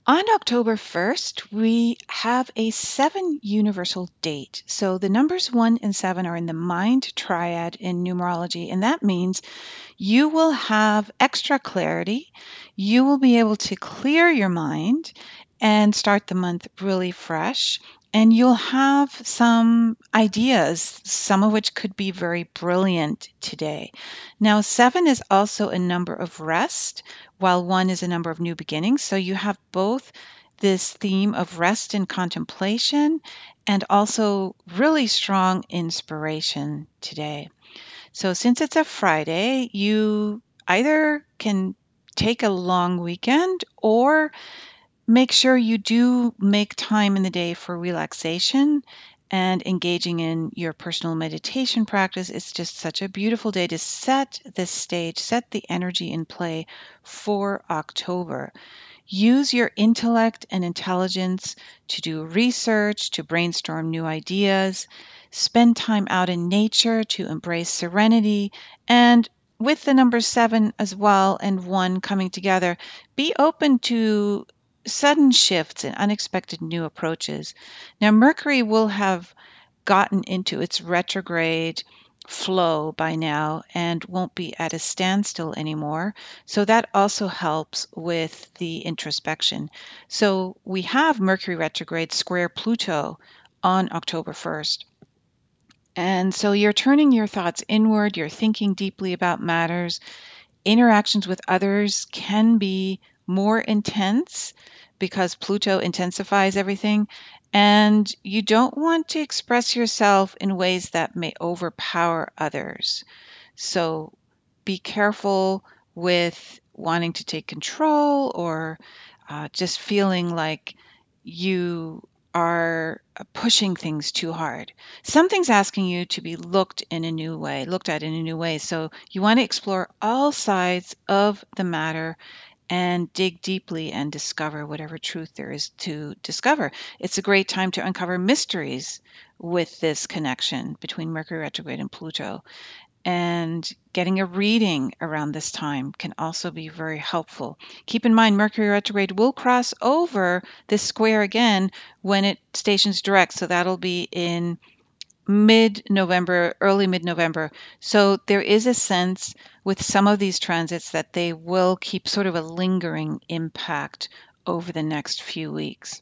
On October 1st, we have a 7 universal date. So the numbers 1 and 7 are in the mind triad in numerology, and that means you will have extra clarity. You will be able to clear your mind and start the month really fresh. And you'll have some ideas, some of which could be very brilliant today. Now, 7 is also a number of rest, while 1 is a number of new beginnings. So you have both this theme of rest and contemplation, and also really strong inspiration today. So since it's a Friday, you either can take a long weekend or make sure you do make time in the day for relaxation and engaging in your personal meditation practice. It's just such a beautiful day to set the stage, set the energy in play for October. Use your intellect and intelligence to do research, to brainstorm new ideas, spend time out in nature to embrace serenity, and with the number 7 as well and 1 coming together, be open to sudden shifts and unexpected new approaches. Now, Mercury will have gotten into its retrograde flow by now and won't be at a standstill anymore. So that also helps with the introspection. So we have Mercury retrograde square Pluto on October 1st. And so you're turning your thoughts inward, you're thinking deeply about matters. Interactions with others can be more intense because Pluto intensifies everything. And you don't want to express yourself in ways that may overpower others. So be careful with wanting to take control or just feeling like you are pushing things too hard. Something's asking you to be looked at in a new way. So you want to explore all sides of the matter and dig deeply and discover whatever truth there is to discover. It's a great time to uncover mysteries with this connection between Mercury retrograde and Pluto. And getting a reading around this time can also be very helpful. Keep in mind, Mercury retrograde will cross over this square again when it stations direct. So that'll be in mid November, early mid November. So there is a sense with some of these transits that they will keep sort of a lingering impact over the next few weeks.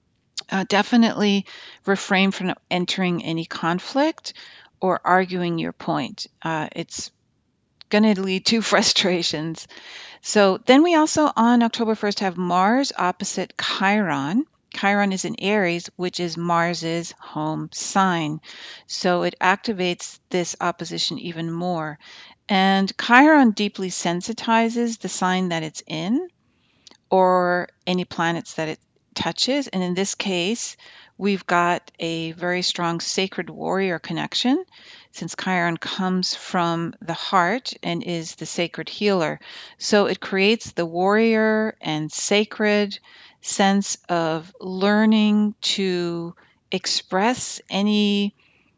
Definitely refrain from entering any conflict or arguing your point. It's going to lead to frustrations. So then we also on October 1st have Mars opposite Chiron. Chiron is in Aries, which is Mars's home sign. So it activates this opposition even more. And Chiron deeply sensitizes the sign that it's in or any planets that it touches. And in this case, we've got a very strong sacred warrior connection since Chiron comes from the heart and is the sacred healer. So it creates the warrior and sacred sense of learning to express any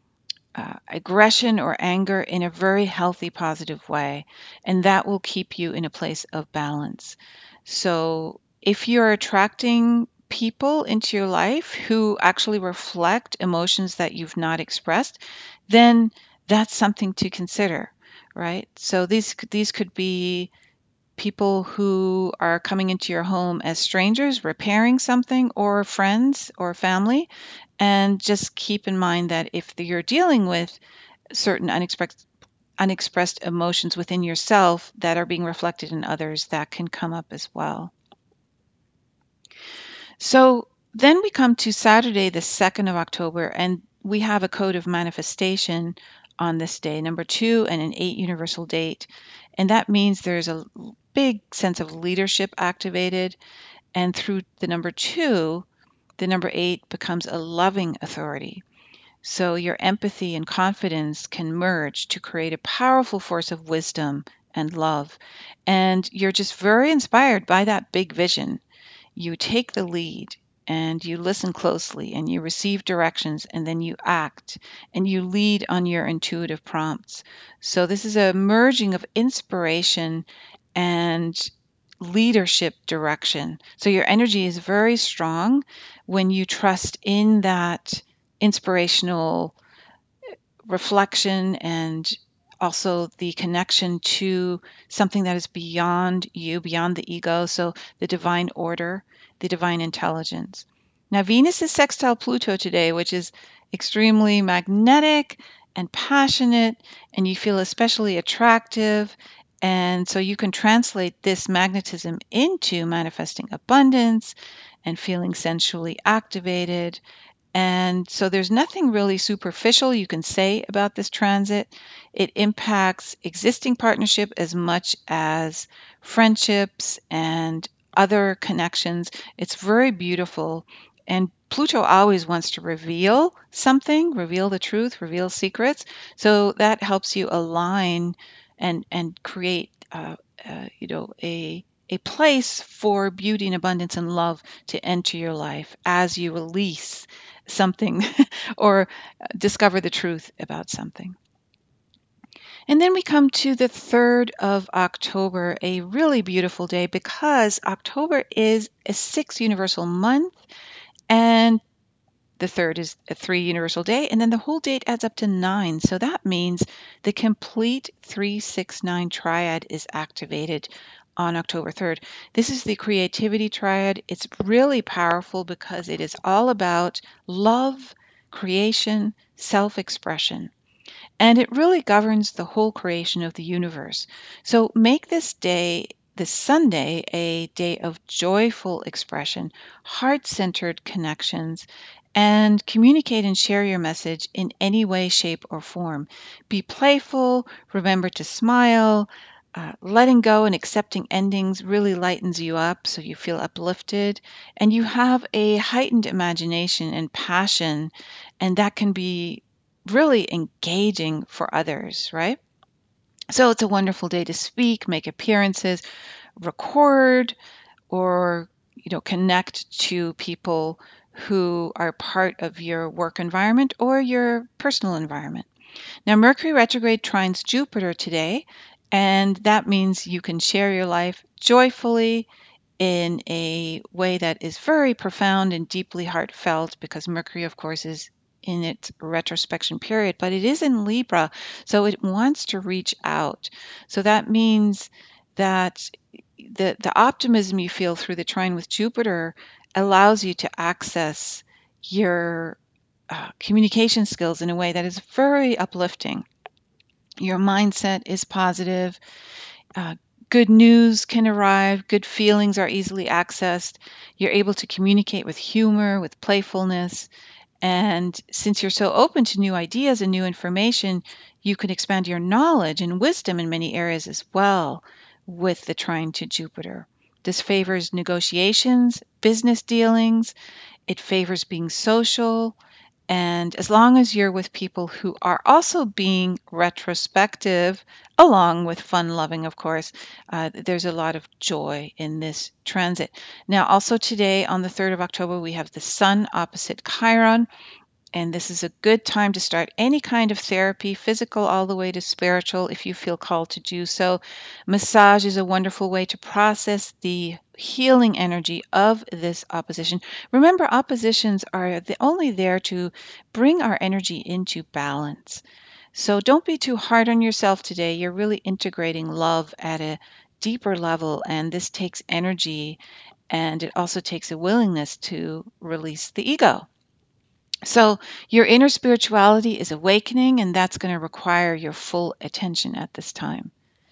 aggression or anger in a very healthy, positive way. And that will keep you in a place of balance. So if you're attracting people into your life who actually reflect emotions that you've not expressed, then that's something to consider, right? So these could be people who are coming into your home as strangers, repairing something, or friends or family. And just keep in mind that if you're dealing with certain unexpressed emotions within yourself that are being reflected in others, that can come up as well. So then we come to Saturday, the 2nd of October, and we have a code of manifestation on this day, number 2 and an 8 universal date. And that means there's a big sense of leadership activated. And through the number 2, the number 8 becomes a loving authority. So your empathy and confidence can merge to create a powerful force of wisdom and love. And you're just very inspired by that big vision. You take the lead and you listen closely and you receive directions and then you act and you lead on your intuitive prompts. So this is a merging of inspiration and leadership direction. So your energy is very strong when you trust in that inspirational reflection and also the connection to something that is beyond you, beyond the ego. So the divine order, the divine intelligence. Now, Venus is sextile Pluto today, which is extremely magnetic and passionate, and you feel especially attractive. And so you can translate this magnetism into manifesting abundance and feeling sensually activated. And so there's nothing really superficial you can say about this transit. It impacts existing partnership as much as friendships and other connections. It's very beautiful. And Pluto always wants to reveal something, reveal the truth, reveal secrets. So that helps you align and create, a place for beauty and abundance and love to enter your life as you release something or discover the truth about something. And then we come to the 3rd of October, a really beautiful day because October is a 6 universal month and the 3rd is a 3 universal day, and then the whole date adds up to 9. So that means the complete 369 triad is activated on October 3rd. This is the creativity triad. It's really powerful because it is all about love, creation, self-expression. And it really governs the whole creation of the universe. So make this day, this Sunday, a day of joyful expression, heart centered connections, and communicate and share your message in any way, shape, or form. Be playful, remember to smile. Letting go and accepting endings really lightens you up so you feel uplifted and you have a heightened imagination and passion, and that can be really engaging for others, right? So it's a wonderful day to speak, make appearances, record, or connect to people who are part of your work environment or your personal environment. Now, Mercury retrograde trines Jupiter today, and that means you can share your life joyfully in a way that is very profound and deeply heartfelt because Mercury, of course, is in its retrospection period, but it is in Libra, so it wants to reach out. So that means that the optimism you feel through the trine with Jupiter allows you to access your communication skills in a way that is very uplifting. Your mindset is positive. Uh, Good news can arrive. Good feelings are easily accessed. You're able to communicate with humor, with playfulness. And since you're so open to new ideas and new information, you can expand your knowledge and wisdom in many areas as well with the trine to Jupiter. This favors negotiations, business dealings. It favors being social. And as long as you're with people who are also being retrospective, along with fun loving, of course, there's a lot of joy in this transit. Now, also today on the 3rd of October, we have the Sun opposite Chiron. And this is a good time to start any kind of therapy, physical all the way to spiritual, if you feel called to do so. Massage is a wonderful way to process the healing energy of this opposition. Remember, oppositions are only there to bring our energy into balance. So don't be too hard on yourself today. You're really integrating love at a deeper level, and this takes energy, and it also takes a willingness to release the ego. So your inner spirituality is awakening, and that's going to require your full attention at this time.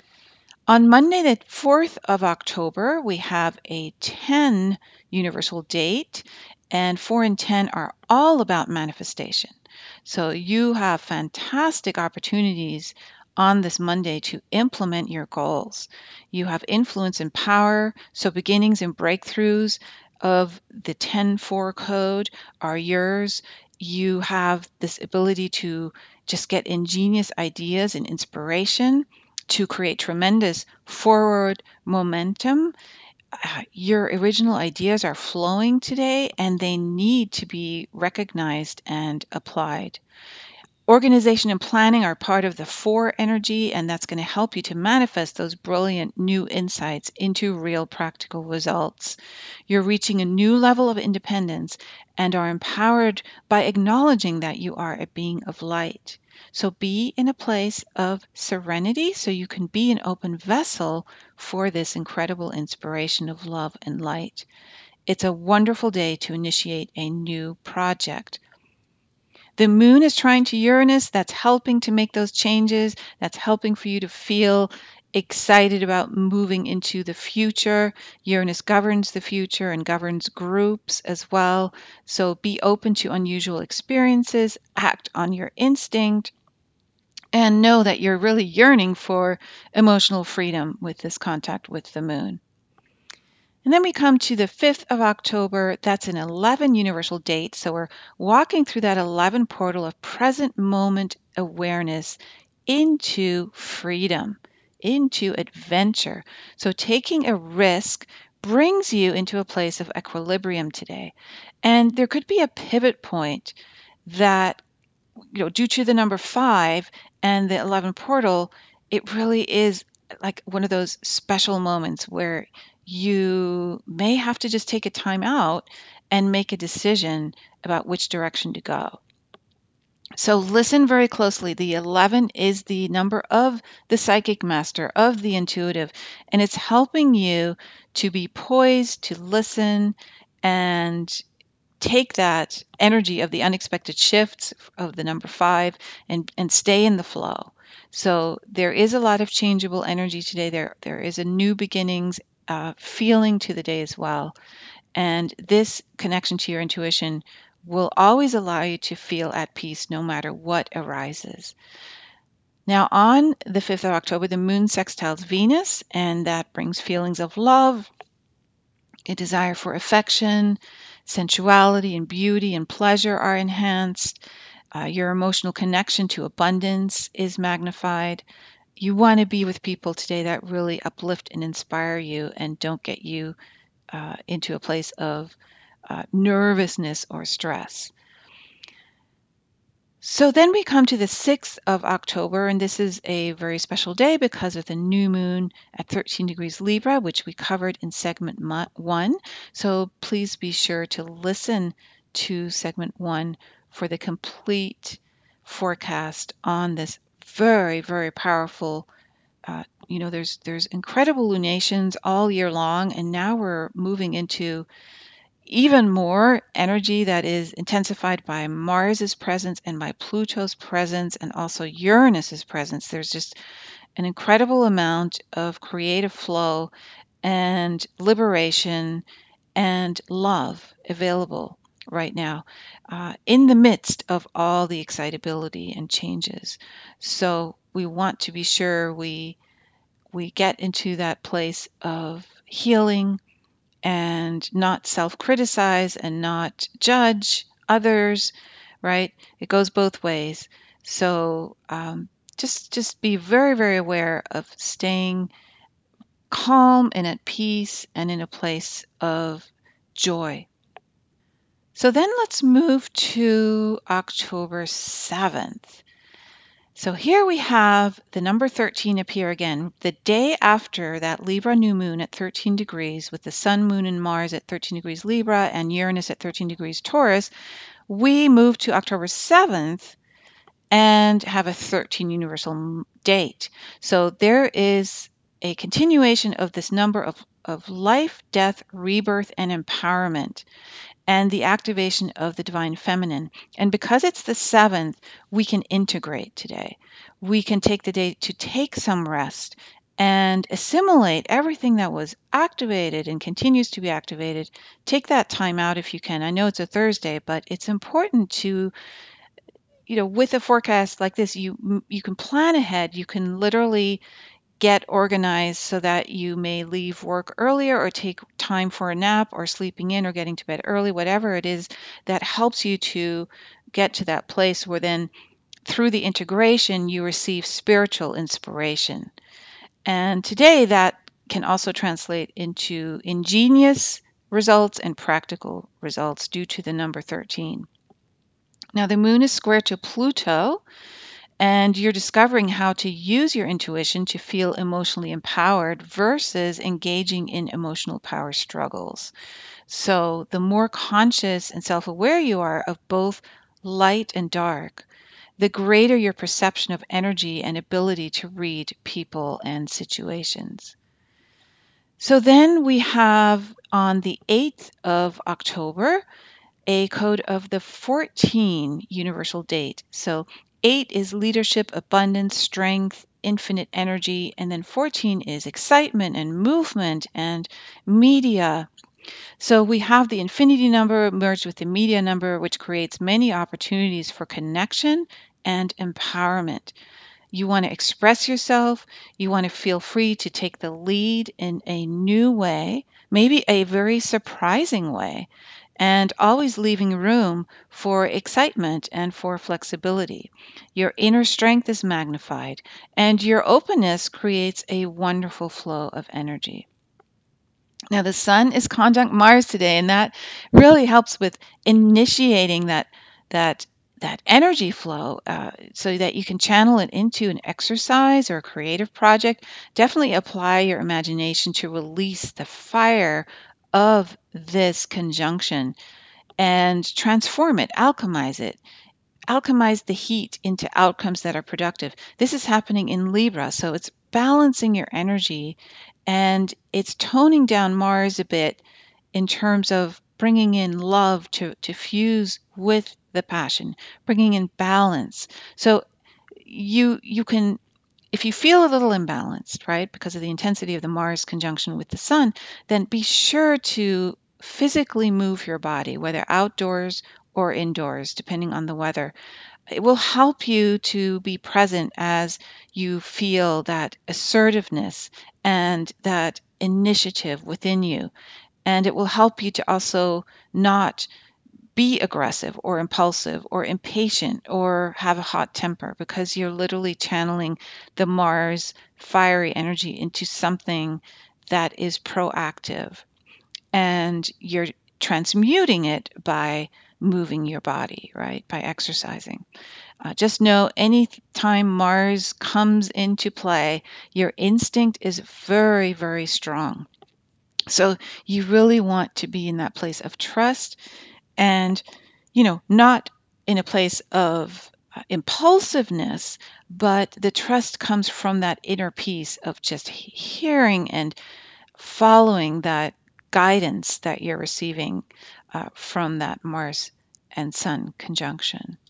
On Monday, the 4th of October, we have a 10 universal date, and 4 and 10 are all about manifestation. So you have fantastic opportunities on this Monday to implement your goals. You have influence and power, so beginnings and breakthroughs of the 10-4 code are yours. You have this ability to just get ingenious ideas and inspiration to create tremendous forward momentum. Your original ideas are flowing today and they need to be recognized and applied. Organization and planning are part of the 4 energy, and that's going to help you to manifest those brilliant new insights into real practical results. You're reaching a new level of independence and are empowered by acknowledging that you are a being of light. So be in a place of serenity so you can be an open vessel for this incredible inspiration of love and light. It's a wonderful day to initiate a new project. The moon is trying to Uranus. That's helping to make those changes. That's helping for you to feel excited about moving into the future. Uranus governs the future and governs groups as well. So be open to unusual experiences, act on your instinct, and know that you're really yearning for emotional freedom with this contact with the moon. And then we come to the 5th of October. That's an 11 universal date. So we're walking through that 11 portal of present moment awareness into freedom, into adventure. So taking a risk brings you into a place of equilibrium today. And there could be a pivot point that, due to the number 5 and the 11 portal, it really is like one of those special moments where you may have to just take a time out and make a decision about which direction to go. So listen very closely. The 11 is the number of the psychic master, of the intuitive, and it's helping you to be poised, to listen, and take that energy of the unexpected shifts of the number 5 and stay in the flow. So there is a lot of changeable energy today. There is a new beginnings feeling to the day as well. And this connection to your intuition will always allow you to feel at peace no matter what arises. Now, on the 5th of October, the moon sextiles Venus, and that brings feelings of love, a desire for affection, sensuality, and beauty and pleasure are enhanced. Your emotional connection to abundance is magnified. You want to be with people today that really uplift and inspire you and don't get you into a place of nervousness or stress. So then we come to the 6th of October, and this is a very special day because of the new moon at 13 degrees Libra, which we covered in segment 1. So please be sure to listen to segment 1 for the complete forecast on this very, very powerful. There's incredible lunations all year long, and now we're moving into even more energy that is intensified by Mars's presence and by Pluto's presence and also Uranus's presence. There's just an incredible amount of creative flow and liberation and love available right now in the midst of all the excitability and changes. So we want to be sure we get into that place of healing and not self-criticize and not judge others, right? It goes both ways. So just be very, very aware of staying calm and at peace and in a place of joy. So then let's move to October 7th. So here we have the number 13 appear again. The day after that Libra new moon at 13 degrees with the sun, moon, and Mars at 13 degrees Libra and Uranus at 13 degrees Taurus, we move to October 7th and have a 13 universal date. So there is a continuation of this number of life, death, rebirth, and empowerment, and the activation of the divine feminine. And because it's the 7th, we can integrate today. We can take the day to take some rest and assimilate everything that was activated and continues to be activated. Take that time out if you can. I know it's a Thursday, but it's important to, with a forecast like this, you can plan ahead. You can literally get organized so that you may leave work earlier or take time for a nap or sleeping in or getting to bed early, whatever it is that helps you to get to that place where then through the integration you receive spiritual inspiration. And today that can also translate into ingenious results and practical results due to the number 13. Now, the moon is square to Pluto, and you're discovering how to use your intuition to feel emotionally empowered versus engaging in emotional power struggles. So, the more conscious and self aware you are of both light and dark, the greater your perception of energy and ability to read people and situations. So, then we have on the 8th of October a code of the 14 universal date. So 8 is leadership, abundance, strength, infinite energy, and then 14 is excitement and movement and media. So we have the infinity number merged with the media number, which creates many opportunities for connection and empowerment. You want to express yourself. You want to feel free to take the lead in a new way, maybe a very surprising way, and always leaving room for excitement and for flexibility. Your inner strength is magnified, and your openness creates a wonderful flow of energy. Now, the sun is conjunct Mars today, and that really helps with initiating that that energy flow, so that you can channel it into an exercise or a creative project. Definitely apply your imagination to release the fire of this conjunction and transform it, alchemize the heat into outcomes that are productive. This is happening in Libra, so it's balancing your energy and it's toning down Mars a bit in terms of bringing in love to fuse with the passion, bringing in balance. So you can, if you feel a little imbalanced, right, because of the intensity of the Mars conjunction with the sun, then be sure to physically move your body, whether outdoors or indoors, depending on the weather. It will help you to be present as you feel that assertiveness and that initiative within you. And it will help you to also not be aggressive or impulsive or impatient or have a hot temper, because you're literally channeling the Mars fiery energy into something that is proactive, and you're transmuting it by moving your body, right? By exercising. Just know any time Mars comes into play, your instinct is very, very strong. So you really want to be in that place of trust and, not in a place of impulsiveness, but the trust comes from that inner peace of just hearing and following that guidance that you're receiving from that Mars and Sun conjunction.